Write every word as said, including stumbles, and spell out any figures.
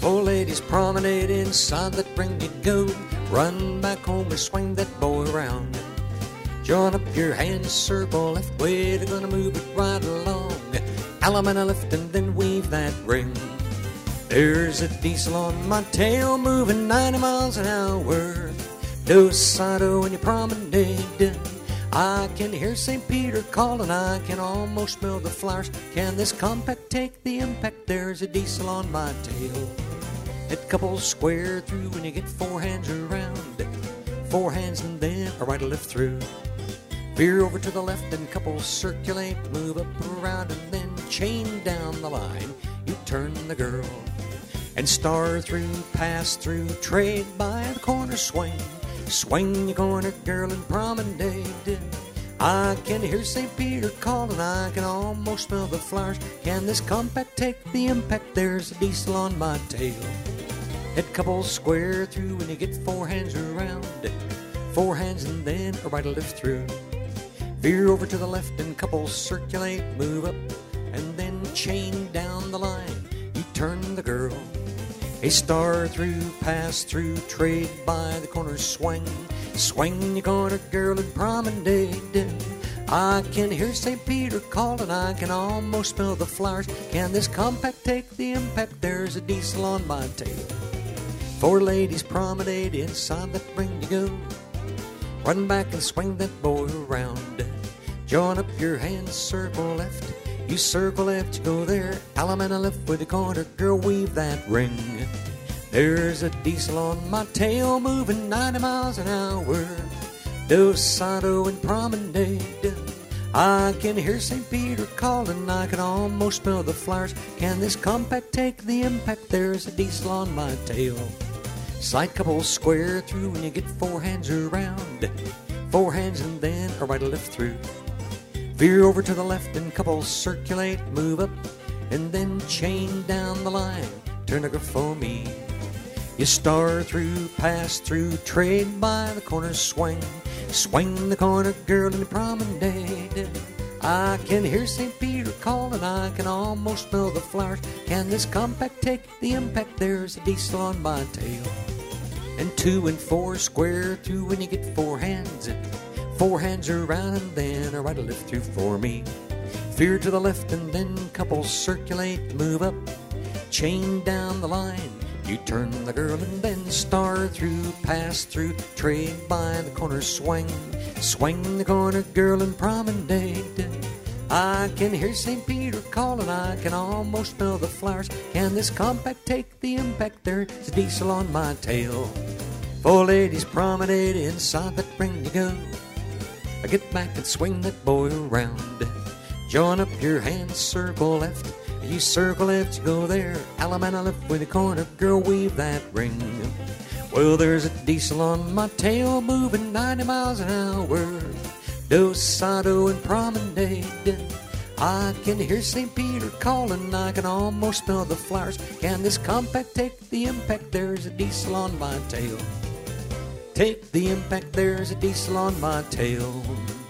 Four ladies promenade inside that ring you go. Run back home or swing that boy around. Join up your hands, circle left way. They're gonna move it right along. Allemande lift and then weave that ring. There's a diesel on my tail moving ninety miles an hour. Dos Sado when you promenade. I can hear Saint Peter calling, I can almost smell the flowers. Can this compact take the impact? There's a diesel on my tail. It couples square through when you get four hands around. Four hands and then a right lift through. Veer over to the left and couples circulate. Move up around and then chain down the line. You turn the girl and star through, pass through, trade by the corner swing. Swing your corner girl and promenade. I can hear Saint Peter calling, I can almost smell the flowers. Can this compact take the impact? There's a diesel on my tail. It couples square through when you get four hands around. Four hands and then a right lift through. Veer over to the left and couples circulate. Move up and then chain down the line. You turn the girl. A star through, pass through, trade by the corner swing. Swing your corner girl and promenade. I can hear Saint Peter calling, I can almost smell the flowers. Can this compact take the impact? There's a diesel on my tail. Four ladies promenade inside that ring you go. Run back and swing that boy around. Join up your hands, circle left. You circle left, you go there. Allemande lift with the corner girl, weave that ring. There's a diesel on my tail moving ninety miles an hour. Dos Sado and promenade. I can hear Saint Peter calling, I can almost smell the flowers. Can this compact take the impact? There's a diesel on my tail. Side couples square through when you get four hands around. Four hands and then a right lift through. Veer over to the left and couples circulate. Move up and then chain down the line. Turn a girl for me. You star through, pass through, trade by the corner swing. Swing the corner girl in the promenade. I can hear Saint Peter calling, I can almost smell the flowers. Can this compact take the impact? There's a diesel on my tail. And two and four square through when you get four hands. Four hands around and then a right lift through for me. Veer to the left and then couples circulate. Move up, chain down the line. You turn the girl and then star through, pass through, trade by the corner swing. Swing the corner girl and promenade. I can hear Saint Peter calling, I can almost smell the flowers. Can this compact take the impact? There's a diesel on my tail. Four ladies promenade inside that ring you go. I get back and swing that boy around. Join up your hands, circle left. You circle left, you go there. Allemande lift with the corner girl, weave that ring. Well, there's a diesel on my tail moving ninety miles an hour. Dos Sado and promenade. I can hear Saint Peter calling, I can almost smell the flowers. Can this compact take the impact? There's a diesel on my tail. Take the impact, there's a diesel on my tail.